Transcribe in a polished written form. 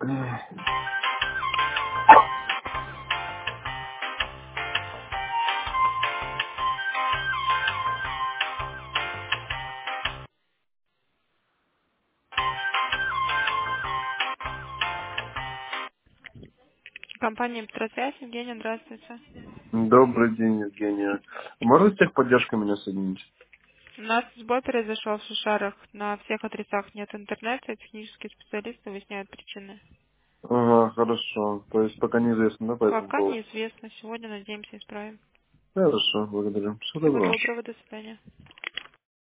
Компания Петросвязь, Евгения, здравствуйте. Добрый день, Евгения. Может, с техподдержкой меня соединить? У нас сбой произошел в Шишарах. На всех адресах нет интернета, и технические специалисты выясняют причины. Ага, хорошо. То есть пока неизвестно, да, по этому Пока поводу? неизвестно. Сегодня, надеемся, исправим. Хорошо, благодарю. Всего Всего доброго. доброго, до свидания.